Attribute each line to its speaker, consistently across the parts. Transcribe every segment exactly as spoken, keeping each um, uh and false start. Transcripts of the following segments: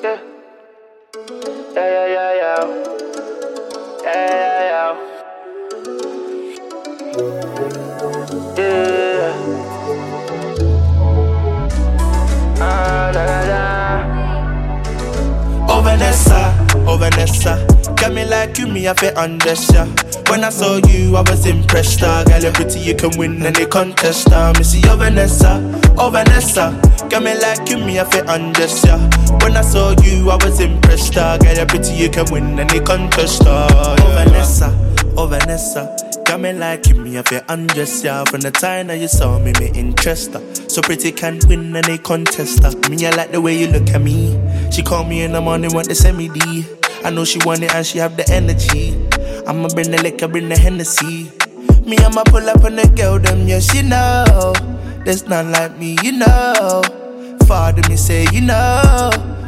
Speaker 1: Yeah, yeah, yeah, yeah. Yeah, yeah, yeah. Yeah. Ah, da, da, da.
Speaker 2: Oh Vanessa, oh Vanessa, got me like you, me I feel undress ya. When I saw you, I was impressed. Uh. Girl, you're pretty, you can win any contest. Uh. Me see oh Vanessa, oh Vanessa, got me like you, me I feel undress ya. When I saw you, I was impressed. Uh. Girl, you're pretty, you can win any contest. Uh. Yeah. Oh Vanessa, oh Vanessa, got me like you, me I feel undress ya. From the time that you saw me, me interest. Uh. So pretty can win any contest. Uh. Me I like the way you look at me. She call me in the morning, want to send me D. I know she want it and she have the energy. I'ma bring the liquor, bring the Hennessy. Me, I'ma pull up on the girl, them, yeah, she know. There's none like me, you know. Father, me say, you know.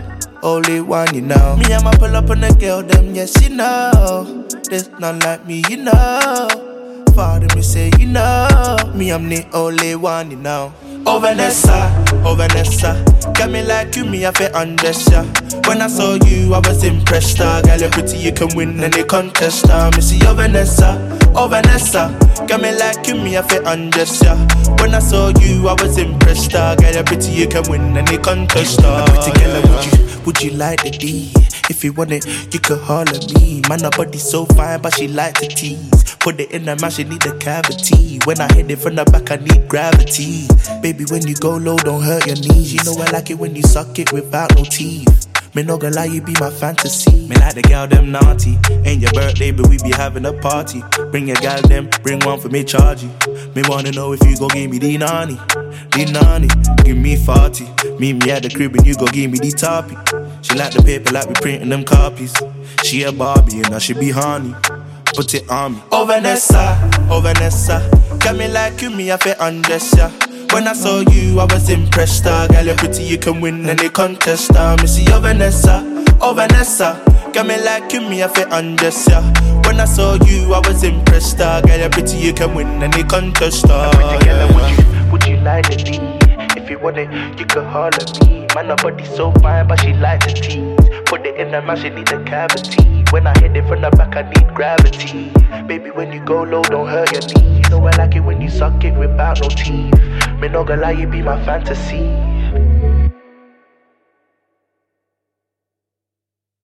Speaker 2: Only one, you know. Me, I'ma pull up on the girl, them, yeah, she know. There's none like me, you know. Father, me say, you know. Me, I'm the only one, you know. Oh Vanessa, oh Vanessa, got me like you, me I feel undress ya. When I saw you, I was impressed. Uh. Girl, you're pretty, you can win any contest. Uh. Me see oh Vanessa, oh Vanessa, got me like you, me I feel undress ya. When I saw you, I was impressed. Uh. Girl, you're pretty, you can win any contest. Uh. Pretty girl, yeah. would you, would you like the D? If you want it, you could holler me. Man, her body so fine, but she like to tease. Put it in her mouth, she need a cavity. When I hit it from the back, I need gravity. Baby, when you go low, don't hurt your knees. You know I like it when you suck it without no teeth. Me no gonna lie, you be my fantasy. Me like the girl them naughty. Ain't your birthday, but we be having a party. Bring your gal them, bring one for me, charge you. Me wanna know if you go give me the nanny. The nanny, give me forty. Meet me at the crib and you go give me the toppy. She like the paper like we printing them copies. She a Barbie and I should be honey. Put it on me. Oh Vanessa, oh Vanessa, got me like you, me I feel undress ya. When I saw you, I was impressed. Uh. Girl, you're pretty, you can win any contest. Uh. Me see oh Vanessa, oh Vanessa, got me like you, me I feel undress ya. When I saw you, I was impressed. Uh. Girl, you're pretty, you can win any contest. Uh. Pretty girl, would you, would you like the D? If you want it, you could holler me. Man, her body so fine, but she like to tease. Put it in her mouth, she need a cavity. When I hit it from the back, I need gravity. Baby, when you go low, don't hurt your knees. You know I like it when you suck it without no teeth. Me no gonna lie, you be my fantasy.